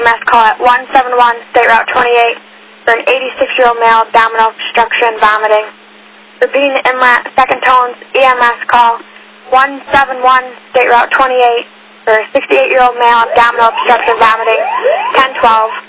EMS call at 171 State Route 28 for an 86-year-old male, abdominal obstruction, vomiting. Repeating the inlet, second tones, EMS call 171 State Route 28 for a 68-year-old male, abdominal obstruction, vomiting, 1012.